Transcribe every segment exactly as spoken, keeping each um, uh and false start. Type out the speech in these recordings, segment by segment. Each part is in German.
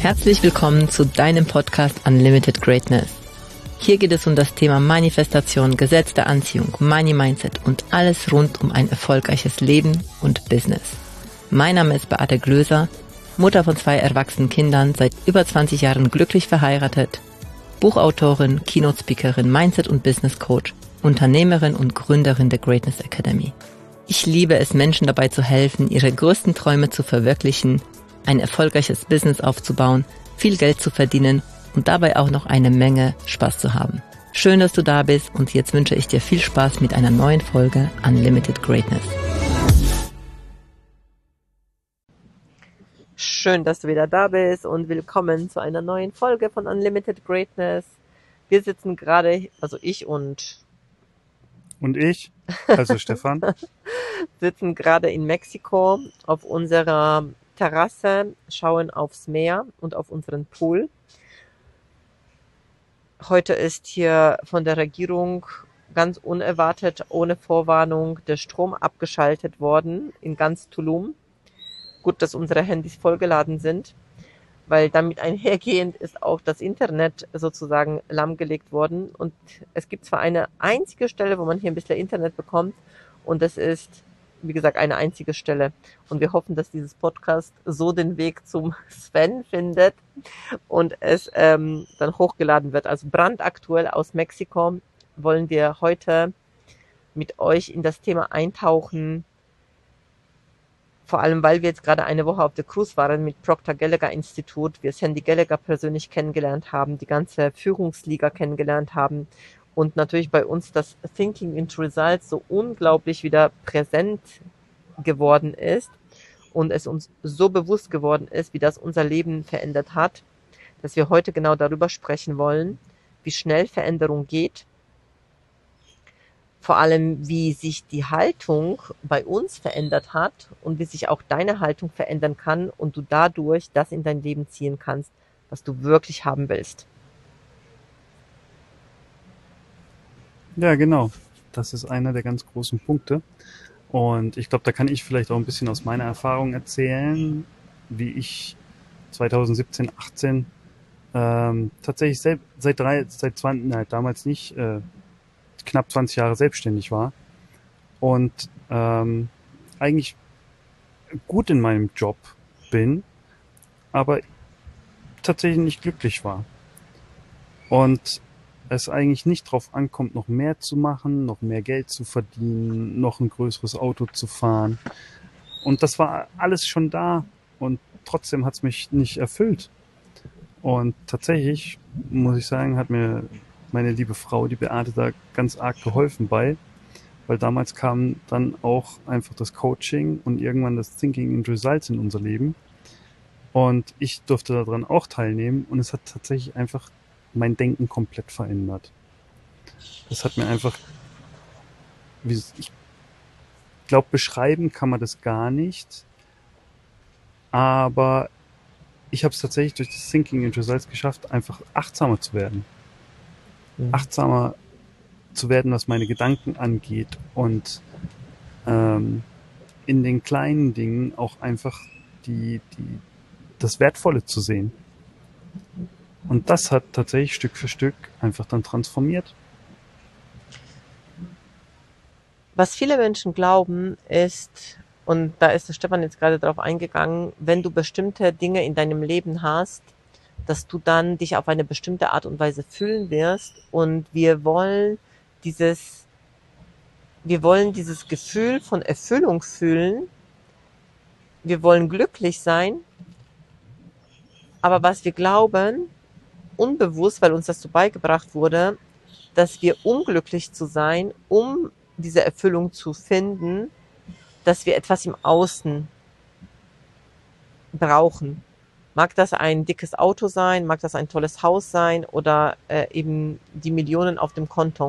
Herzlich willkommen zu deinem Podcast Unlimited Greatness. Hier geht es um das Thema Manifestation, Gesetz der Anziehung, Money Mindset und alles rund um ein erfolgreiches Leben und Business. Mein Name ist Beate Glöser, Mutter von zwei erwachsenen Kindern, seit über zwanzig Jahren glücklich verheiratet, Buchautorin, Keynote-Speakerin, Mindset- und Business-Coach, Unternehmerin und Gründerin der Greatness Academy. Ich liebe es, Menschen dabei zu helfen, ihre größten Träume zu verwirklichen, ein erfolgreiches Business aufzubauen, viel Geld zu verdienen und dabei auch noch eine Menge Spaß zu haben. Schön, dass du da bist und jetzt wünsche ich dir viel Spaß mit einer neuen Folge Unlimited Greatness. Schön, dass du wieder da bist und willkommen zu einer neuen Folge von Unlimited Greatness. Wir sitzen gerade, also ich und Und ich, also Stefan, sitzen gerade in Mexiko auf unserer Terrasse, schauen aufs Meer und auf unseren Pool. Heute ist hier von der Regierung ganz unerwartet, ohne Vorwarnung, der Strom abgeschaltet worden in ganz Tulum. Gut, dass unsere Handys vollgeladen sind, weil damit einhergehend ist auch das Internet sozusagen lahmgelegt worden. Und es gibt zwar eine einzige Stelle, wo man hier ein bisschen Internet bekommt, und das ist, wie gesagt, eine einzige Stelle. Und wir hoffen, dass dieses Podcast so den Weg zum Sven findet und es ähm, dann hochgeladen wird. Also brandaktuell aus Mexiko wollen wir heute mit euch in das Thema eintauchen. Vor allem, weil wir jetzt gerade eine Woche auf der Cruise waren mit Proctor Gallagher Institut, wir Sandy Gallagher persönlich kennengelernt haben, die ganze Führungsliga kennengelernt haben und natürlich bei uns das Thinking into Results so unglaublich wieder präsent geworden ist und es uns so bewusst geworden ist, wie das unser Leben verändert hat, dass wir heute genau darüber sprechen wollen, wie schnell Veränderung geht, vor allem wie sich die Haltung bei uns verändert hat und wie sich auch deine Haltung verändern kann und du dadurch das in dein Leben ziehen kannst, was du wirklich haben willst. ja genau, das ist einer der ganz großen Punkte. Und ich glaube, da kann ich vielleicht auch ein bisschen aus meiner Erfahrung erzählen, wie ich zwanzig siebzehn, achtzehn ähm, tatsächlich sel- seit drei, seit zwanzig, nein, damals nicht, äh, knapp zwanzig Jahre selbstständig war und ähm, eigentlich gut in meinem Job bin, aber tatsächlich nicht glücklich war. Und es eigentlich nicht drauf ankommt, noch mehr zu machen, noch mehr Geld zu verdienen, noch ein größeres Auto zu fahren. Und das war alles schon da und trotzdem hat es mich nicht erfüllt. Und tatsächlich, muss ich sagen, hat mir meine liebe Frau, die Beate, da ganz arg geholfen bei, weil damals kam dann auch einfach das Coaching und irgendwann das Thinking into Results in unser Leben. Und ich durfte daran auch teilnehmen und es hat tatsächlich einfach mein Denken komplett verändert. Das hat mir einfach, wie, ich glaube, beschreiben kann man das gar nicht, aber ich habe es tatsächlich durch das Thinking into Results geschafft, einfach achtsamer zu werden. Mhm. Achtsamer zu werden, was meine Gedanken angeht und ähm, in den kleinen Dingen auch einfach die, die, das Wertvolle zu sehen. Und das hat tatsächlich Stück für Stück einfach dann transformiert. Was viele Menschen glauben ist, und da ist der Stefan jetzt gerade drauf eingegangen, wenn du bestimmte Dinge in deinem Leben hast, dass du dann dich auf eine bestimmte Art und Weise fühlen wirst. Und wir wollen dieses, wir wollen dieses Gefühl von Erfüllung fühlen. Wir wollen glücklich sein. Aber was wir glauben, unbewusst, weil uns das so beigebracht wurde, dass wir, um glücklich zu sein, um diese Erfüllung zu finden, dass wir etwas im Außen brauchen. Mag das ein dickes Auto sein, mag das ein tolles Haus sein oder äh, eben die Millionen auf dem Konto.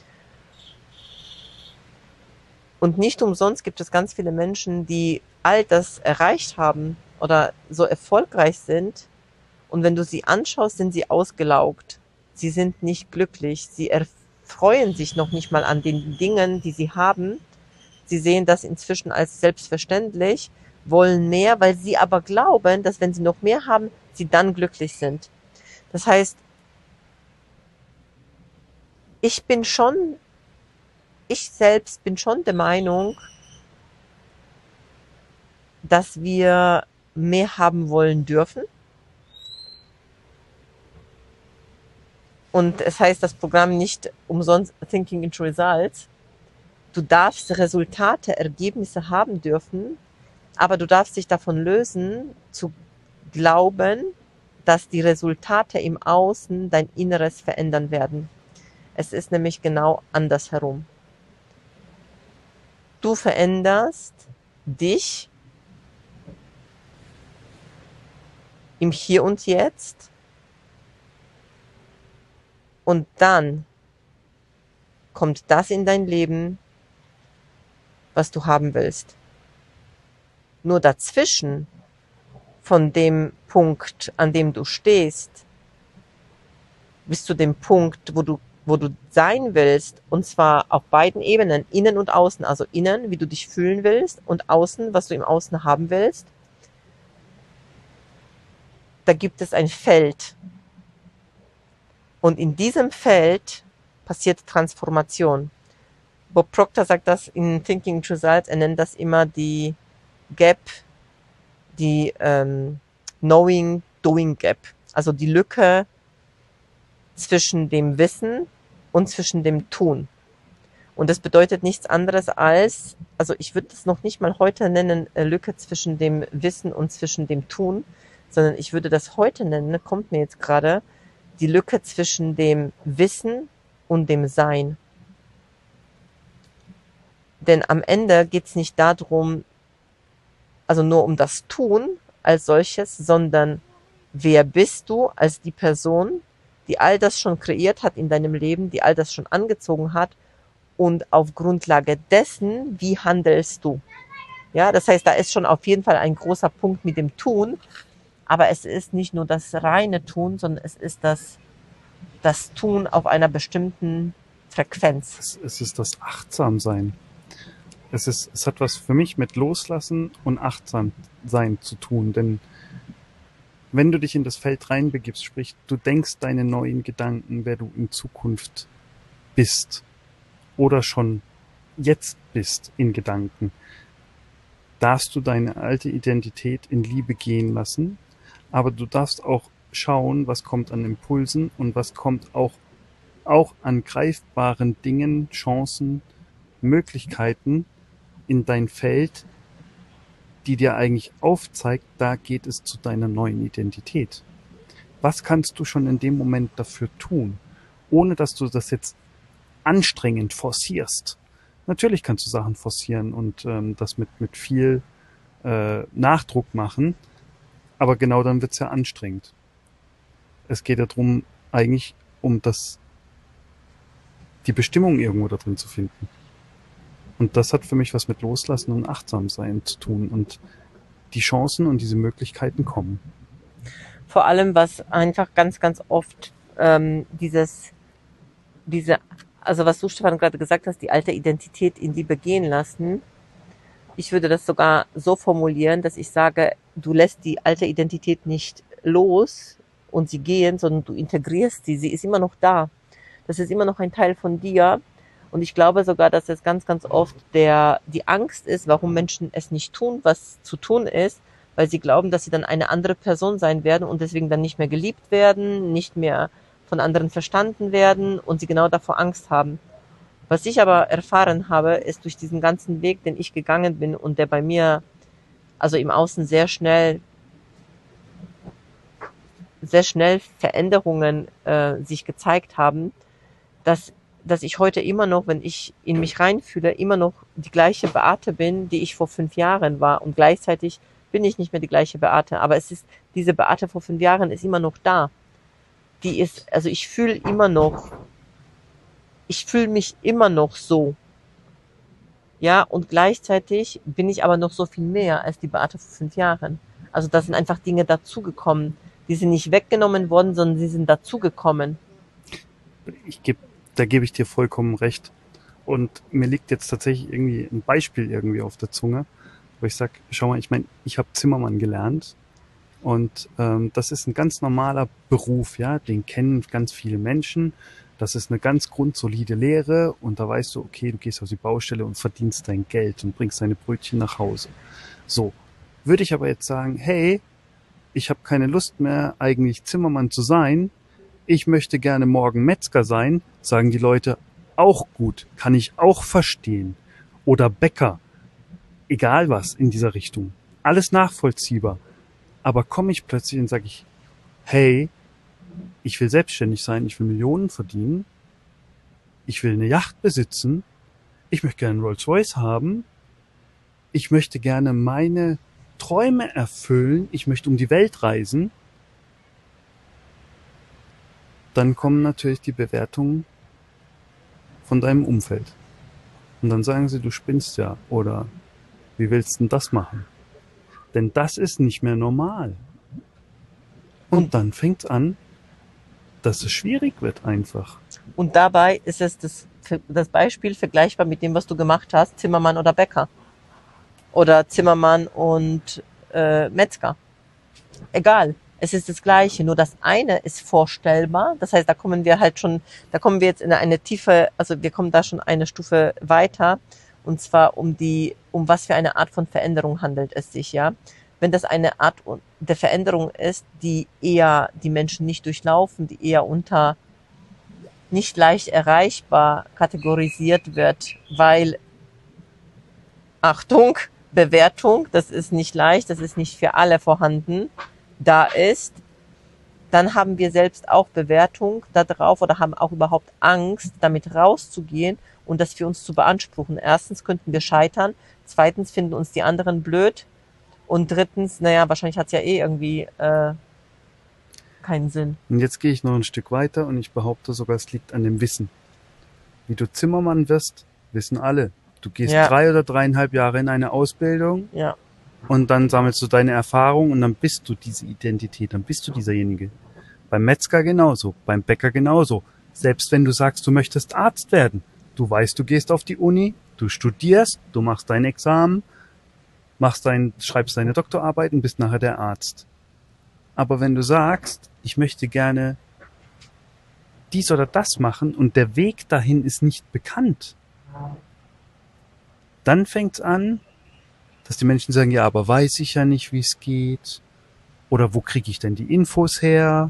Und nicht umsonst gibt es ganz viele Menschen, die all das erreicht haben oder so erfolgreich sind. Und wenn du sie anschaust, sind sie ausgelaugt. Sie sind nicht glücklich. Sie erfreuen sich noch nicht mal an den Dingen, die sie haben. Sie sehen das inzwischen als selbstverständlich, wollen mehr, weil sie aber glauben, dass wenn sie noch mehr haben, sie dann glücklich sind. Das heißt, ich bin schon, ich selbst bin schon der Meinung, dass wir mehr haben wollen dürfen. Und es heißt das Programm nicht umsonst Thinking into Results. Du darfst Resultate, Ergebnisse haben dürfen, aber du darfst dich davon lösen, zu glauben, dass die Resultate im Außen dein Inneres verändern werden. Es ist nämlich genau andersherum. Du veränderst dich im Hier und Jetzt und dann kommt das in dein Leben, was du haben willst. Nur dazwischen, von dem Punkt, an dem du stehst, bis zu dem Punkt, wo du, wo du sein willst, und zwar auf beiden Ebenen, innen und außen, also innen, wie du dich fühlen willst, und außen, was du im Außen haben willst, da gibt es ein Feld. Und in diesem Feld passiert Transformation. Bob Proctor sagt das in Thinking into Results, er nennt das immer die Gap, die ähm, Knowing-Doing Gap, also die Lücke zwischen dem Wissen und zwischen dem Tun. Und das bedeutet nichts anderes als, also ich würde das noch nicht mal heute nennen, äh, Lücke zwischen dem Wissen und zwischen dem Tun, sondern ich würde das heute nennen, kommt mir jetzt gerade, die Lücke zwischen dem Wissen und dem Sein. Denn am Ende geht es nicht darum, also nur um das Tun als solches, sondern wer bist du als die Person, die all das schon kreiert hat in deinem Leben, die all das schon angezogen hat, und auf Grundlage dessen, wie handelst du? Ja, das heißt, da ist schon auf jeden Fall ein großer Punkt mit dem Tun, aber es ist nicht nur das reine Tun, sondern es ist das, das Tun auf einer bestimmten Frequenz. Es, es ist das Achtsamsein. Es ist, es hat was für mich mit Loslassen und Achtsamsein zu tun, denn wenn du dich in das Feld reinbegibst, sprich, du denkst deine neuen Gedanken, wer du in Zukunft bist oder schon jetzt bist in Gedanken, darfst du deine alte Identität in Liebe gehen lassen, aber du darfst auch schauen, was kommt an Impulsen und was kommt auch, auch an greifbaren Dingen, Chancen, Möglichkeiten in dein Feld, die dir eigentlich aufzeigt, da geht es zu deiner neuen Identität. Was kannst du schon in dem Moment dafür tun, ohne dass du das jetzt anstrengend forcierst? Natürlich kannst du Sachen forcieren und ähm, das mit, mit viel äh, Nachdruck machen, aber genau dann wird's ja anstrengend. Es geht ja darum, eigentlich um das, die Bestimmung irgendwo da drin zu finden. Und das hat für mich was mit Loslassen und Achtsamsein zu tun. Und die Chancen und diese Möglichkeiten kommen. Vor allem, was einfach ganz, ganz oft ähm, dieses, diese, also was du, Stefan, gerade gesagt hast, die alte Identität in Liebe gehen lassen. Ich würde das sogar so formulieren, dass ich sage, du lässt die alte Identität nicht los und sie gehen, sondern du integrierst sie. Sie ist immer noch da. Das ist immer noch ein Teil von dir. Und ich glaube sogar, dass es ganz, ganz oft der, die Angst ist, warum Menschen es nicht tun, was zu tun ist, weil sie glauben, dass sie dann eine andere Person sein werden und deswegen dann nicht mehr geliebt werden, nicht mehr von anderen verstanden werden und sie genau davor Angst haben. Was ich aber erfahren habe, ist durch diesen ganzen Weg, den ich gegangen bin und der bei mir, also im Außen sehr schnell, sehr schnell Veränderungen äh, sich gezeigt haben, dass dass ich heute immer noch, wenn ich in mich reinfühle, immer noch die gleiche Beate bin, die ich vor fünf Jahren war. Und gleichzeitig bin ich nicht mehr die gleiche Beate. Aber es ist, diese Beate vor fünf Jahren ist immer noch da. Die ist, also ich fühle immer noch, ich fühle mich immer noch so. Ja, und gleichzeitig bin ich aber noch so viel mehr als die Beate vor fünf Jahren. Also da sind einfach Dinge dazugekommen. Die sind nicht weggenommen worden, sondern sie sind dazugekommen. Ich gebe Da gebe ich dir vollkommen recht. Und mir liegt jetzt tatsächlich irgendwie ein Beispiel irgendwie auf der Zunge, wo ich sage, schau mal, ich meine, ich habe Zimmermann gelernt Und ähm, das ist ein ganz normaler Beruf, ja, den kennen ganz viele Menschen. Das ist eine ganz grundsolide Lehre und da weißt du, okay, du gehst auf die Baustelle und verdienst dein Geld und bringst deine Brötchen nach Hause. So, würde ich aber jetzt sagen, hey, ich habe keine Lust mehr, eigentlich Zimmermann zu sein, ich möchte gerne morgen Metzger sein, sagen die Leute, auch gut, kann ich auch verstehen. Oder Bäcker, egal was in dieser Richtung, alles nachvollziehbar. Aber komme ich plötzlich und sage ich, hey, ich will selbstständig sein, ich will Millionen verdienen, ich will eine Yacht besitzen, ich möchte gerne einen Rolls-Royce haben, ich möchte gerne meine Träume erfüllen, ich möchte um die Welt reisen, dann kommen natürlich die Bewertungen von deinem Umfeld. Und dann sagen sie, du spinnst ja, oder wie willst du denn das machen? Denn das ist nicht mehr normal. Und dann fängt es an, dass es schwierig wird einfach. Und dabei ist es das, das Beispiel vergleichbar mit dem, was du gemacht hast, Zimmermann oder Bäcker. Oder Zimmermann und äh, Metzger. Egal, es ist das Gleiche, nur das eine ist vorstellbar. Das heißt, da kommen wir halt schon, da kommen wir jetzt in eine tiefe, also wir kommen da schon eine Stufe weiter. Und zwar um die, um was für eine Art von Veränderung handelt es sich, ja. Wenn das eine Art der Veränderung ist, die eher die Menschen nicht durchlaufen, die eher unter nicht leicht erreichbar kategorisiert wird, weil, Achtung, Bewertung, das ist nicht leicht, das ist nicht für alle vorhanden, da ist, dann haben wir selbst auch Bewertung da drauf oder haben auch überhaupt Angst, damit rauszugehen und das für uns zu beanspruchen. Erstens könnten wir scheitern, zweitens finden uns die anderen blöd und drittens, naja, wahrscheinlich hat es ja eh irgendwie äh, keinen Sinn. Und jetzt gehe ich noch ein Stück weiter und ich behaupte sogar, es liegt an dem Wissen. Wie du Zimmermann wirst, wissen alle. Du gehst ja. drei oder dreieinhalb Jahre in eine Ausbildung ja. und dann sammelst du deine Erfahrung und dann bist du diese Identität, dann bist du dieserjenige. Beim Metzger genauso, beim Bäcker genauso. Selbst wenn du sagst, du möchtest Arzt werden, du weißt, du gehst auf die Uni, du studierst, du machst dein Examen, machst dein, schreibst deine Doktorarbeit und bist nachher der Arzt. Aber wenn du sagst, ich möchte gerne dies oder das machen und der Weg dahin ist nicht bekannt, dann fängt's an, dass die Menschen sagen, ja, aber weiß ich ja nicht, wie es geht. Oder wo kriege ich denn die Infos her?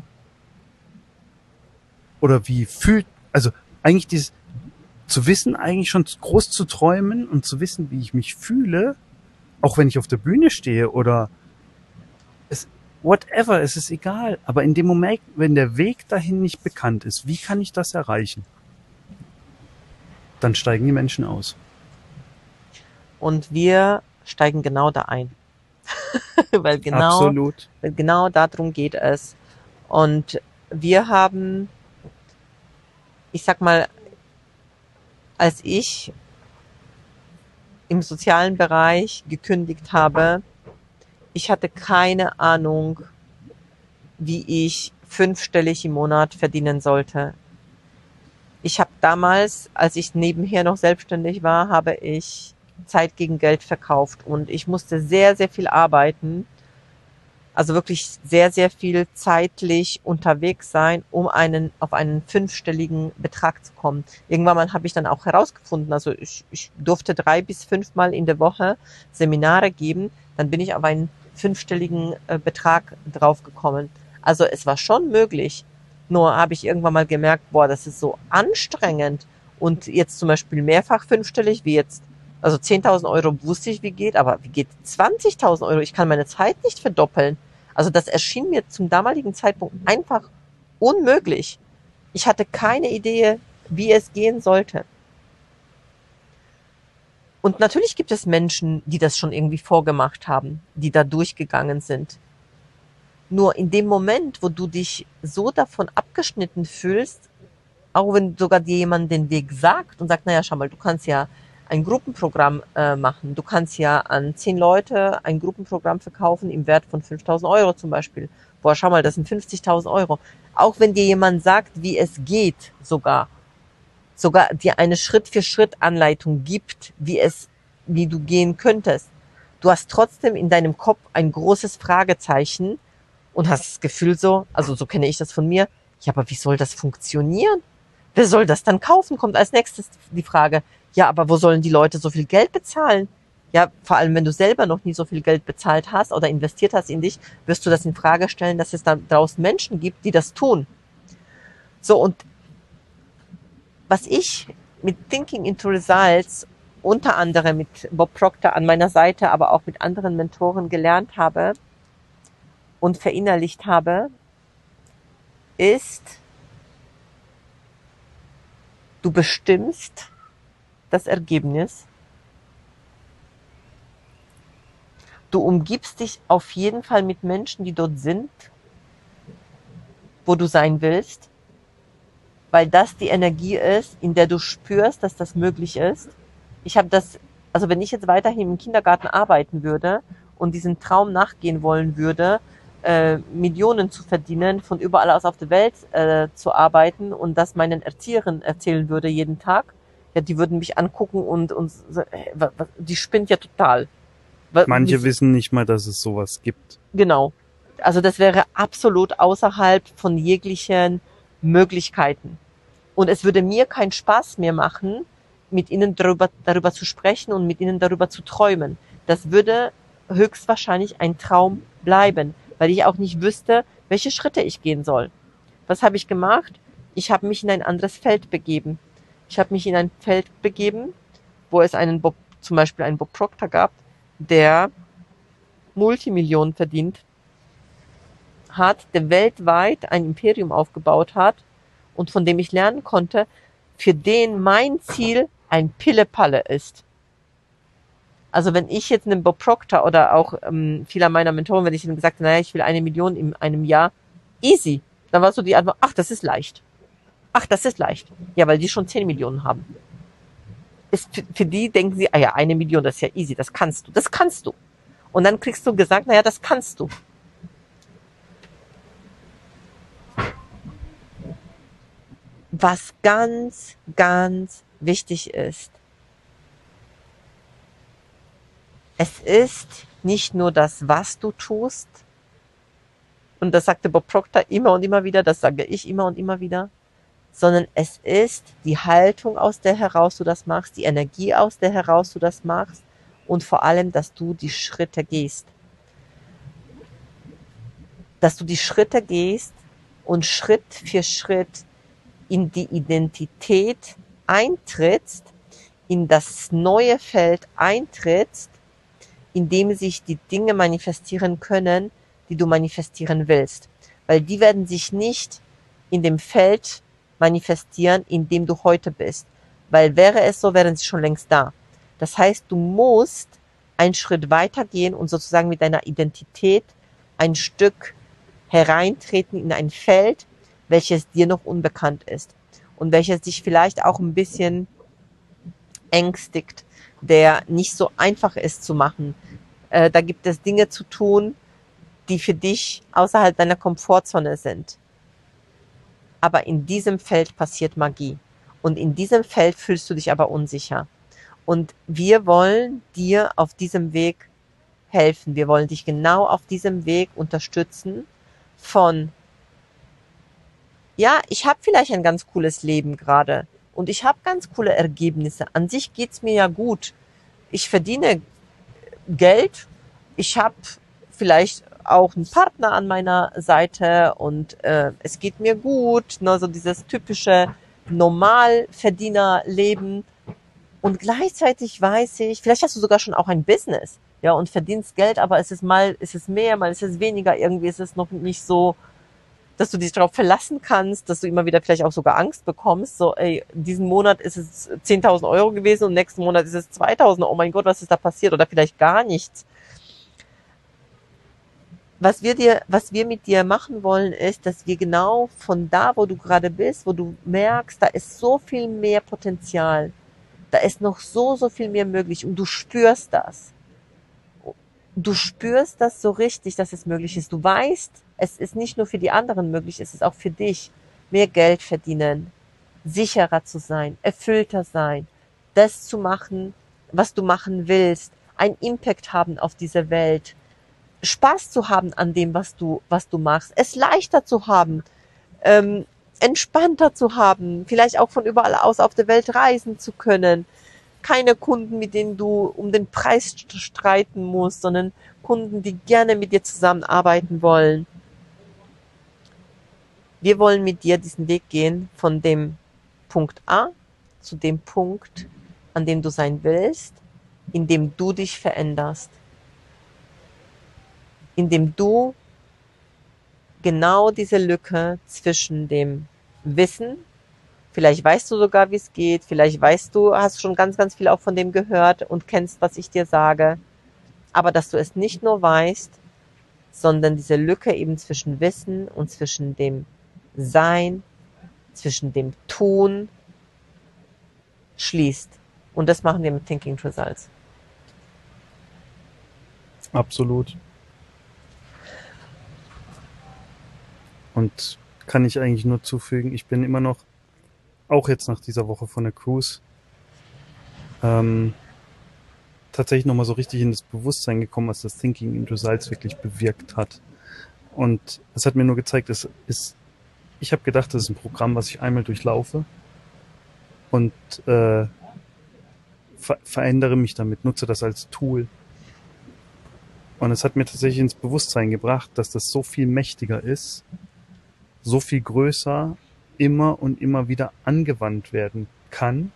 Oder wie fühlt, also eigentlich dieses, zu wissen, eigentlich schon groß zu träumen und zu wissen, wie ich mich fühle, auch wenn ich auf der Bühne stehe oder es, whatever, es ist egal. Aber in dem Moment, wenn der Weg dahin nicht bekannt ist, wie kann ich das erreichen? Dann steigen die Menschen aus. Und wir steigen genau da ein. weil genau, Absolut. Weil genau darum geht es. Und wir haben, ich sag mal, als ich im sozialen Bereich gekündigt habe, ich hatte keine Ahnung, wie ich fünfstellig im Monat verdienen sollte. Ich habe damals, als ich nebenher noch selbstständig war, habe ich Zeit gegen Geld verkauft und ich musste sehr, sehr viel arbeiten, also wirklich sehr, sehr viel zeitlich unterwegs sein, um einen auf einen fünfstelligen Betrag zu kommen. Irgendwann mal habe ich dann auch herausgefunden, also ich, ich durfte drei bis fünfmal in der Woche Seminare geben, dann bin ich auf einen fünfstelligen äh, Betrag draufgekommen. Also es war schon möglich, nur habe ich irgendwann mal gemerkt, boah, das ist so anstrengend und jetzt zum Beispiel mehrfach fünfstellig, wie jetzt, also zehntausend Euro wusste ich, wie geht, aber wie geht zwanzigtausend Euro? Ich kann meine Zeit nicht verdoppeln. Also das erschien mir zum damaligen Zeitpunkt einfach unmöglich. Ich hatte keine Idee, wie es gehen sollte. Und natürlich gibt es Menschen, die das schon irgendwie vorgemacht haben, die da durchgegangen sind. Nur in dem Moment, wo du dich so davon abgeschnitten fühlst, auch wenn sogar dir jemand den Weg sagt und sagt, naja, schau mal, du kannst ja ein Gruppenprogramm äh, machen. Du kannst ja an zehn Leute ein Gruppenprogramm verkaufen im Wert von fünftausend Euro zum Beispiel. Boah, schau mal, das sind fünfzigtausend Euro. Auch wenn dir jemand sagt, wie es geht sogar, sogar dir eine Schritt-für-Schritt-Anleitung gibt, wie es, wie du gehen könntest. Du hast trotzdem in deinem Kopf ein großes Fragezeichen und hast das Gefühl so, also so kenne ich das von mir, ja, aber wie soll das funktionieren? Wer soll das dann kaufen? Kommt als nächstes die Frage, ja, aber wo sollen die Leute so viel Geld bezahlen? Ja, vor allem, wenn du selber noch nie so viel Geld bezahlt hast oder investiert hast in dich, wirst du das in Frage stellen, dass es da draußen Menschen gibt, die das tun. So, und was ich mit Thinking into Results, unter anderem mit Bob Proctor an meiner Seite, aber auch mit anderen Mentoren gelernt habe und verinnerlicht habe, ist, du bestimmst das Ergebnis. Du umgibst dich auf jeden Fall mit Menschen, die dort sind, wo du sein willst, weil das die Energie ist, in der du spürst, dass das möglich ist. Ich habe das, also wenn ich jetzt weiterhin im Kindergarten arbeiten würde und diesen Traum nachgehen wollen würde, äh, Millionen zu verdienen, von überall aus auf der Welt äh, zu arbeiten und das meinen Erzieherinnen erzählen würde jeden Tag, ja, die würden mich angucken und, und äh, die spinnt ja total. Manche Wie, wissen nicht mal, dass es sowas gibt. Genau. Also das wäre absolut außerhalb von jeglichen Möglichkeiten. Und es würde mir keinen Spaß mehr machen, mit ihnen darüber, darüber zu sprechen und mit ihnen darüber zu träumen. Das würde höchstwahrscheinlich ein Traum bleiben, weil ich auch nicht wüsste, welche Schritte ich gehen soll. Was habe ich gemacht? Ich habe mich in ein anderes Feld begeben. Ich habe mich in ein Feld begeben, wo es einen Bob, zum Beispiel einen Bob Proctor gab, der Multimillionen verdient hat, der weltweit ein Imperium aufgebaut hat und von dem ich lernen konnte, für den mein Ziel ein Pille-Palle ist. Also wenn ich jetzt einen Bob Proctor oder auch ähm, viele meiner Mentoren, wenn ich ihnen gesagt habe, naja, ich will eine Million in einem Jahr, easy. Dann war so die Antwort, ach, das ist leicht. Ach, das ist leicht. Ja, weil die schon zehn Millionen haben. Ist für, für die denken sie, ah ja, eine Million, das ist ja easy, das kannst du, das kannst du. Und dann kriegst du gesagt, naja, das kannst du. Was ganz, ganz wichtig ist, es ist nicht nur das, was du tust, und das sagte Bob Proctor immer und immer wieder, das sage ich immer und immer wieder, sondern es ist die Haltung, aus der heraus du das machst, die Energie, aus der heraus du das machst und vor allem, dass du die Schritte gehst. Dass du die Schritte gehst und Schritt für Schritt in die Identität eintrittst, in das neue Feld eintrittst, in dem sich die Dinge manifestieren können, die du manifestieren willst. Weil die werden sich nicht in dem Feld manifestieren, in dem du heute bist. Weil wäre es so, wären sie schon längst da. Das heißt, du musst einen Schritt weitergehen und sozusagen mit deiner Identität ein Stück hereintreten in ein Feld, welches dir noch unbekannt ist und welches dich vielleicht auch ein bisschen ängstigt, der nicht so einfach ist zu machen. Äh, da gibt es Dinge zu tun, die für dich außerhalb deiner Komfortzone sind. Aber in diesem Feld passiert Magie. Und in diesem Feld fühlst du dich aber unsicher. Und wir wollen dir auf diesem Weg helfen. Wir wollen dich genau auf diesem Weg unterstützen von, ja, ich habe vielleicht ein ganz cooles Leben gerade und ich habe ganz coole Ergebnisse. An sich geht's mir ja gut. Ich verdiene Geld. Ich habe vielleicht auch einen Partner an meiner Seite und äh, es geht mir gut. Ne, so dieses typische Normalverdienerleben. Und gleichzeitig weiß ich, vielleicht hast du sogar schon auch ein Business, ja, und verdienst Geld, aber es ist mal, es ist mehr, mal ist es weniger, irgendwie ist es noch nicht so, dass du dich darauf verlassen kannst, dass du immer wieder vielleicht auch sogar Angst bekommst, so, ey, diesen Monat ist es zehntausend Euro gewesen und nächsten Monat ist es zweitausend, oh mein Gott, was ist da passiert, oder vielleicht gar nichts. Was wir dir, was wir mit dir machen wollen, ist, dass wir genau von da, wo du gerade bist, wo du merkst, da ist so viel mehr Potenzial, da ist noch so, so viel mehr möglich und du spürst das. Du spürst das so richtig, dass es möglich ist. Du weißt, es ist nicht nur für die anderen möglich, es ist auch für dich. Mehr Geld verdienen, sicherer zu sein, erfüllter sein, das zu machen, was du machen willst, einen Impact haben auf diese Welt, Spaß zu haben an dem, was du, was du machst, es leichter zu haben, ähm, entspannter zu haben, vielleicht auch von überall aus auf der Welt reisen zu können. Keine Kunden, mit denen du um den Preis streiten musst, sondern Kunden, die gerne mit dir zusammenarbeiten wollen. Wir wollen mit dir diesen Weg gehen von dem Punkt A zu dem Punkt, an dem du sein willst, in dem du dich veränderst, in dem du genau diese Lücke zwischen dem Wissen, vielleicht weißt du sogar, wie es geht, vielleicht weißt du, hast schon ganz, ganz viel auch von dem gehört und kennst, was ich dir sage, aber dass du es nicht nur weißt, sondern diese Lücke eben zwischen Wissen und zwischen dem Sein, zwischen dem Tun schließt. Und das machen wir mit Thinking Results. Absolut. Und kann ich eigentlich nur zufügen, ich bin immer noch, auch jetzt nach dieser Woche von der Cruise, ähm, tatsächlich nochmal so richtig in das Bewusstsein gekommen, was das Thinking in Results wirklich bewirkt hat. Und es hat mir nur gezeigt, es ist, ich habe gedacht, das ist ein Programm, was ich einmal durchlaufe und äh, ver verändere mich damit, nutze das als Tool. Und es hat mir tatsächlich ins Bewusstsein gebracht, dass das so viel mächtiger ist, so viel größer, immer und immer wieder angewandt werden kann.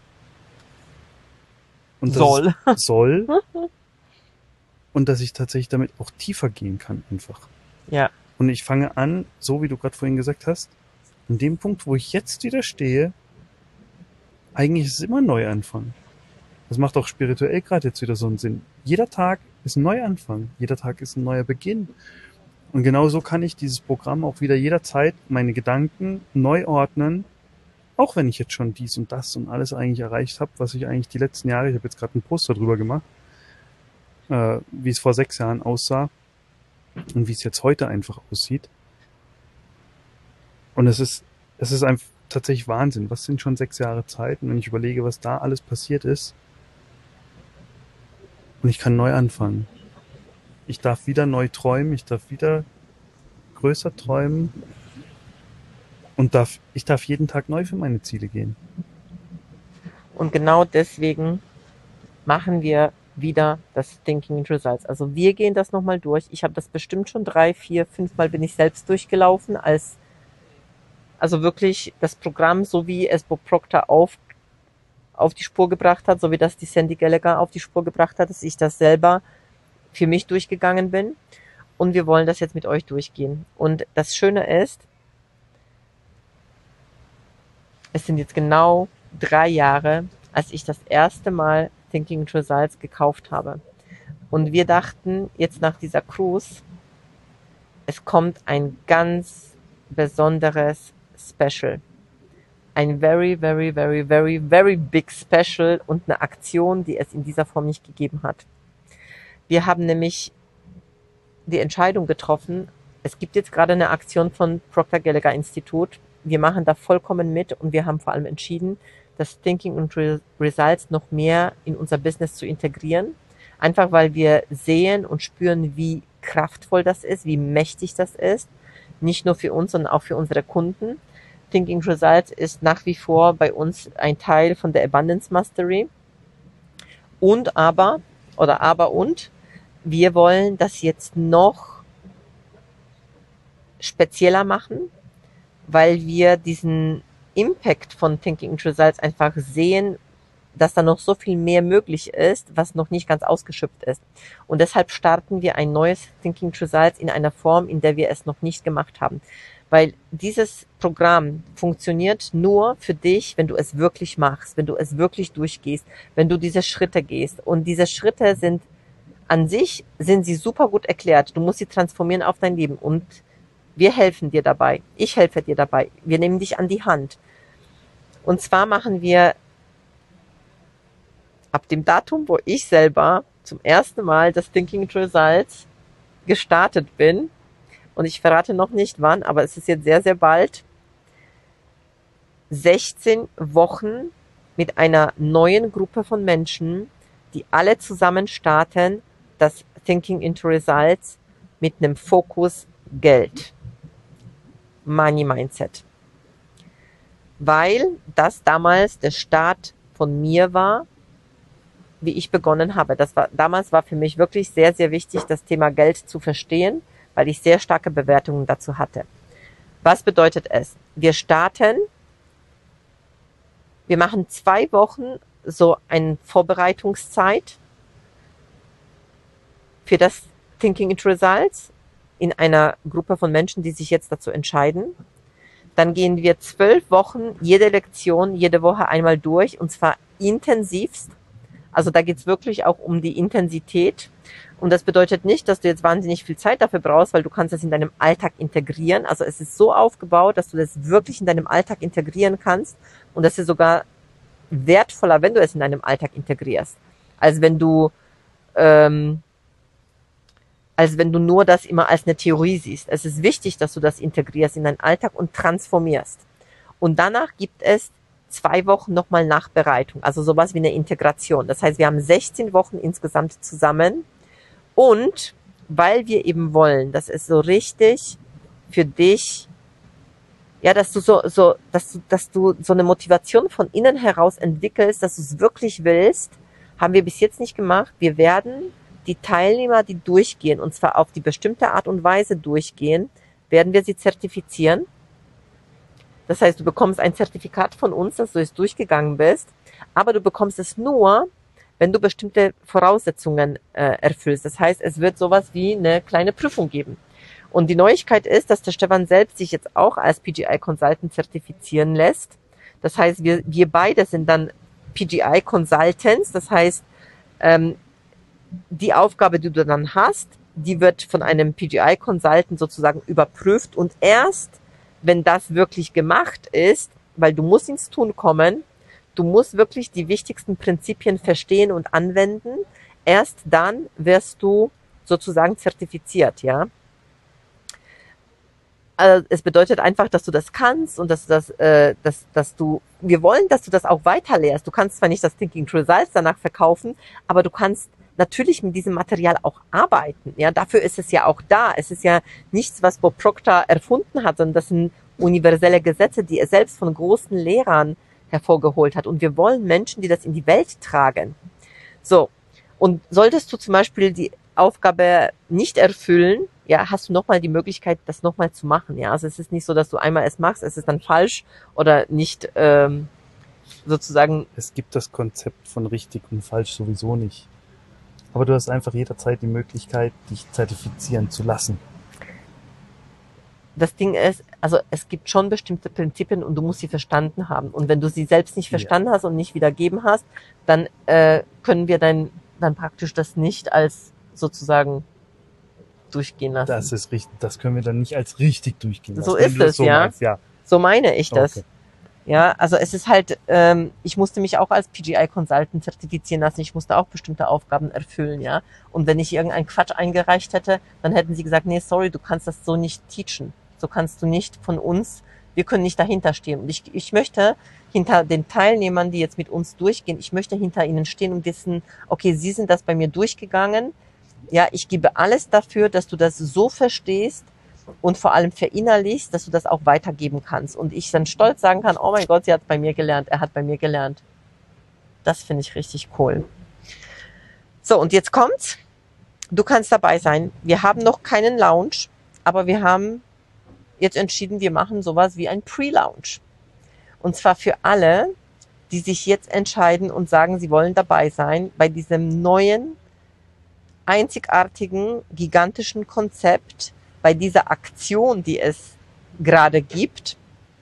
Und soll. soll. Und dass ich tatsächlich damit auch tiefer gehen kann, einfach. Ja. Und ich fange an, so wie du gerade vorhin gesagt hast, an dem Punkt, wo ich jetzt wieder stehe, eigentlich ist es immer ein Neuanfang. Das macht auch spirituell gerade jetzt wieder so einen Sinn. Jeder Tag ist ein Neuanfang. Jeder Tag ist ein neuer Beginn. Und genauso kann ich dieses Programm auch wieder jederzeit meine Gedanken neu ordnen, auch wenn ich jetzt schon dies und das und alles eigentlich erreicht habe, was ich eigentlich die letzten Jahre, ich habe jetzt gerade einen Poster drüber gemacht, äh, wie es vor sechs Jahren aussah und wie es jetzt heute einfach aussieht. Und es ist, es ist einfach tatsächlich Wahnsinn. Was sind schon sechs Jahre Zeit? Und wenn ich überlege, was da alles passiert ist, und ich kann neu anfangen. Ich darf wieder neu träumen, ich darf wieder größer träumen und darf, ich darf jeden Tag neu für meine Ziele gehen. Und genau deswegen machen wir wieder das Thinking in Results. Also wir gehen das nochmal durch. Ich habe das bestimmt schon drei, vier, fünf Mal bin ich selbst durchgelaufen, als also wirklich das Programm, so wie es Bob Proctor auf, auf die Spur gebracht hat, so wie das die Sandy Gallagher auf die Spur gebracht hat, dass ich das selber für mich durchgegangen bin. Und wir wollen das jetzt mit euch durchgehen. Und das Schöne ist, es sind jetzt genau drei Jahre, als ich das erste Mal Thinking in Results gekauft habe. Und wir dachten jetzt nach dieser Cruise, es kommt ein ganz besonderes Special. Ein very, very, very, very, very big Special und eine Aktion, die es in dieser Form nicht gegeben hat. Wir haben nämlich die Entscheidung getroffen, es gibt jetzt gerade eine Aktion von Proctor Gallagher Institut. Wir machen da vollkommen mit und wir haben vor allem entschieden, das Thinking und Results noch mehr in unser Business zu integrieren. Einfach weil wir sehen und spüren, wie kraftvoll das ist, wie mächtig das ist. Nicht nur für uns, sondern auch für unsere Kunden. Thinking Results ist nach wie vor bei uns ein Teil von der Abundance Mastery. Und aber, oder aber und, wir wollen das jetzt noch spezieller machen, weil wir diesen Impact von Thinking Results einfach sehen, dass da noch so viel mehr möglich ist, was noch nicht ganz ausgeschöpft ist. Und deshalb starten wir ein neues Thinking Results in einer Form, in der wir es noch nicht gemacht haben. Weil dieses Programm funktioniert nur für dich, wenn du es wirklich machst, wenn du es wirklich durchgehst, wenn du diese Schritte gehst. Und diese Schritte sind an sich, sind sie super gut erklärt. Du musst sie transformieren auf dein Leben. Und wir helfen dir dabei. Ich helfe dir dabei. Wir nehmen dich an die Hand. Und zwar machen wir ab dem Datum, wo ich selber zum ersten Mal das Thinking Results gestartet bin, und ich verrate noch nicht wann, aber es ist jetzt sehr, sehr bald, sechzehn Wochen mit einer neuen Gruppe von Menschen, die alle zusammen starten, das Thinking into Results mit einem Fokus Geld. Money Mindset. Weil das damals der Start von mir war, wie ich begonnen habe. Das war, damals war für mich wirklich sehr, sehr wichtig, das Thema Geld zu verstehen, weil ich sehr starke Bewertungen dazu hatte. Was bedeutet es? Wir starten, wir machen zwei Wochen so eine Vorbereitungszeit für das Thinking into Results in einer Gruppe von Menschen, die sich jetzt dazu entscheiden. Dann gehen wir zwölf Wochen, jede Lektion, jede Woche einmal durch, und zwar intensivst. Also da geht's wirklich auch um die Intensität. Und das bedeutet nicht, dass du jetzt wahnsinnig viel Zeit dafür brauchst, weil du kannst das in deinem Alltag integrieren. Also es ist so aufgebaut, dass du das wirklich in deinem Alltag integrieren kannst. Und das ist sogar wertvoller, wenn du es in deinem Alltag integrierst, als wenn du ähm, als wenn du nur das immer als eine Theorie siehst. Es ist wichtig, dass du das integrierst in deinen Alltag und transformierst. Und danach gibt es zwei Wochen nochmal Nachbereitung, also sowas wie eine Integration. Das heißt, wir haben sechzehn Wochen insgesamt zusammen, und weil wir eben wollen, dass es so richtig für dich, ja, dass du so, so, dass du, dass du so eine Motivation von innen heraus entwickelst, dass du es wirklich willst, haben wir bis jetzt nicht gemacht. Wir werden die Teilnehmer, die durchgehen, und zwar auf die bestimmte Art und Weise durchgehen, werden wir sie zertifizieren. Das heißt, du bekommst ein Zertifikat von uns, dass du es durchgegangen bist, aber du bekommst es nur, wenn du bestimmte Voraussetzungen äh, erfüllst. Das heißt, es wird sowas wie eine kleine Prüfung geben. Und die Neuigkeit ist, dass der Stefan selbst sich jetzt auch als P G I Consultant zertifizieren lässt. Das heißt, wir, wir beide sind dann P G I Consultants. Das heißt, ähm, die Aufgabe, die du dann hast, die wird von einem P G I Consultant sozusagen überprüft, und erst wenn das wirklich gemacht ist, weil du musst ins Tun kommen, du musst wirklich die wichtigsten Prinzipien verstehen und anwenden, erst dann wirst du sozusagen zertifiziert, ja. Also es bedeutet einfach, dass du das kannst und dass du das, äh, dass, dass du, wir wollen, dass du das auch weiterlehrst. Du kannst zwar nicht das Thinking Through Results danach verkaufen, aber du kannst natürlich mit diesem Material auch arbeiten. Ja, dafür ist es ja auch da. Es ist ja nichts, was Bob Proctor erfunden hat, sondern das sind universelle Gesetze, die er selbst von großen Lehrern hervorgeholt hat. Und wir wollen Menschen, die das in die Welt tragen. So. Und solltest du zum Beispiel die Aufgabe nicht erfüllen, ja, hast du nochmal die Möglichkeit, das nochmal zu machen. Ja, also es ist nicht so, dass du einmal es machst, es ist dann falsch oder nicht, ähm, sozusagen. Es gibt das Konzept von richtig und falsch sowieso nicht. Aber du hast einfach jederzeit die Möglichkeit, dich zertifizieren zu lassen. Das Ding ist, also es gibt schon bestimmte Prinzipien und du musst sie verstanden haben. Und wenn du sie selbst nicht verstanden ja. hast und nicht wiedergeben hast, dann äh, können wir dein, dann praktisch das nicht als sozusagen durchgehen lassen. Das ist richtig, das können wir dann nicht als richtig durchgehen lassen. So ist es, so ja. Meinst, ja. So meine ich das. Okay. Ja, also es ist halt, ähm, ich musste mich auch als P G I Consultant zertifizieren lassen. Ich musste auch bestimmte Aufgaben erfüllen, ja. Und wenn ich irgendeinen Quatsch eingereicht hätte, dann hätten sie gesagt, nee, sorry, du kannst das so nicht teachen. So kannst du nicht von uns, wir können nicht dahinter stehen. Und ich, ich möchte hinter den Teilnehmern, die jetzt mit uns durchgehen, ich möchte hinter ihnen stehen und wissen, okay, sie sind das bei mir durchgegangen. Ja, ich gebe alles dafür, dass du das so verstehst und vor allem verinnerlichst, dass du das auch weitergeben kannst. Und ich dann stolz sagen kann, oh mein Gott, sie hat bei mir gelernt, er hat bei mir gelernt. Das finde ich richtig cool. So, und jetzt kommt's. Du kannst dabei sein. Wir haben noch keinen Launch, aber wir haben jetzt entschieden, wir machen sowas wie ein Pre-Launch. Und zwar für alle, die sich jetzt entscheiden und sagen, sie wollen dabei sein bei diesem neuen, einzigartigen, gigantischen Konzept, bei dieser Aktion, die es gerade gibt.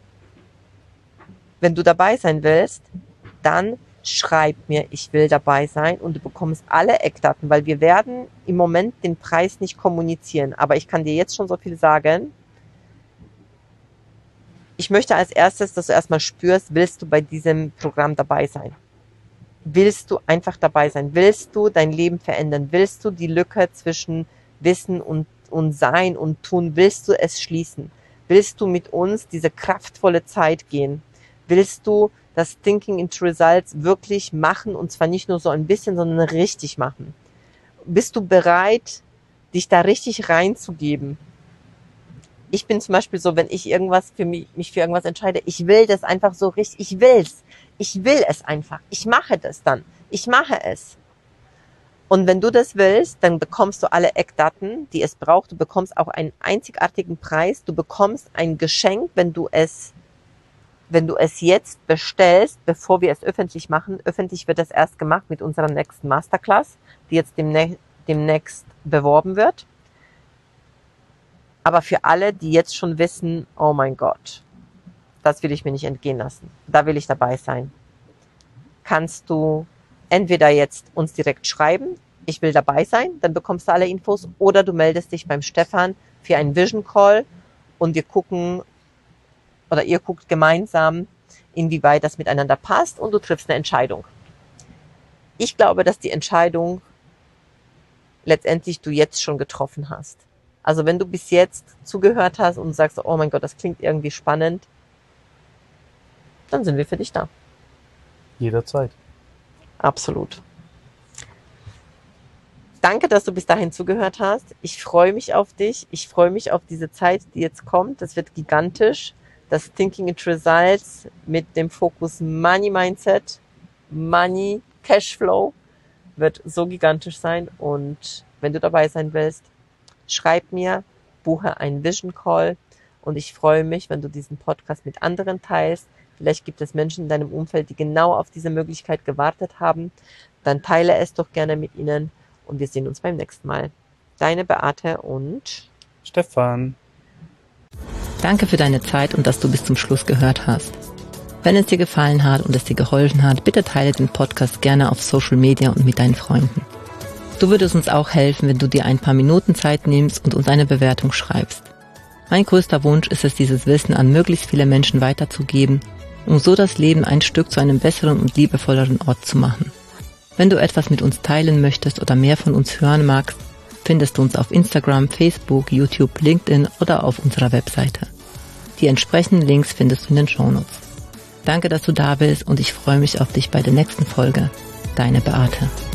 Wenn du dabei sein willst, dann schreib mir, ich will dabei sein, und du bekommst alle Eckdaten, weil wir werden im Moment den Preis nicht kommunizieren. Aber ich kann dir jetzt schon so viel sagen. Ich möchte als erstes, dass du erstmal spürst, willst du bei diesem Programm dabei sein? Willst du einfach dabei sein? Willst du dein Leben verändern? Willst du die Lücke zwischen Wissen und, und Sein und Tun, willst du es schließen? Willst du mit uns diese kraftvolle Zeit gehen? Willst du das Thinking into Results wirklich machen, und zwar nicht nur so ein bisschen, sondern richtig machen? Bist du bereit, dich da richtig reinzugeben. Ich bin zum Beispiel so, wenn ich irgendwas für mich, mich für irgendwas entscheide, ich will das einfach so richtig, ich will's. Ich will es einfach. Ich mache das dann. Ich mache es. Und wenn du das willst, dann bekommst du alle Eckdaten, die es braucht. Du bekommst auch einen einzigartigen Preis. Du bekommst ein Geschenk, wenn du es, wenn du es jetzt bestellst, bevor wir es öffentlich machen. Öffentlich wird das erst gemacht mit unserer nächsten Masterclass, die jetzt demnä- demnächst beworben wird. Aber für alle, die jetzt schon wissen, oh mein Gott, das will ich mir nicht entgehen lassen. Da will ich dabei sein. Kannst du entweder jetzt uns direkt schreiben, ich will dabei sein, dann bekommst du alle Infos, oder du meldest dich beim Stefan für einen Vision Call und wir gucken, oder ihr guckt gemeinsam, inwieweit das miteinander passt und du triffst eine Entscheidung. Ich glaube, dass die Entscheidung letztendlich du jetzt schon getroffen hast. Also wenn du bis jetzt zugehört hast und sagst, oh mein Gott, das klingt irgendwie spannend, dann sind wir für dich da. Jederzeit. Absolut. Danke, dass du bis dahin zugehört hast. Ich freue mich auf dich. Ich freue mich auf diese Zeit, die jetzt kommt. Das wird gigantisch. Das Thinking it Results mit dem Fokus Money Mindset, Money, Cashflow wird so gigantisch sein. Und wenn du dabei sein willst, schreib mir, buche einen Vision Call und ich freue mich, wenn du diesen Podcast mit anderen teilst. Vielleicht gibt es Menschen in deinem Umfeld, die genau auf diese Möglichkeit gewartet haben. Dann teile es doch gerne mit ihnen und wir sehen uns beim nächsten Mal. Deine Beate und Stefan. Danke für deine Zeit und dass du bis zum Schluss gehört hast. Wenn es dir gefallen hat und es dir geholfen hat, bitte teile den Podcast gerne auf Social Media und mit deinen Freunden. Du würdest uns auch helfen, wenn du dir ein paar Minuten Zeit nimmst und uns eine Bewertung schreibst. Mein größter Wunsch ist es, dieses Wissen an möglichst viele Menschen weiterzugeben, um so das Leben ein Stück zu einem besseren und liebevolleren Ort zu machen. Wenn du etwas mit uns teilen möchtest oder mehr von uns hören magst, findest du uns auf Instagram, Facebook, YouTube, LinkedIn oder auf unserer Webseite. Die entsprechenden Links findest du in den Shownotes. Danke, dass du da bist und ich freue mich auf dich bei der nächsten Folge. Deine Beate.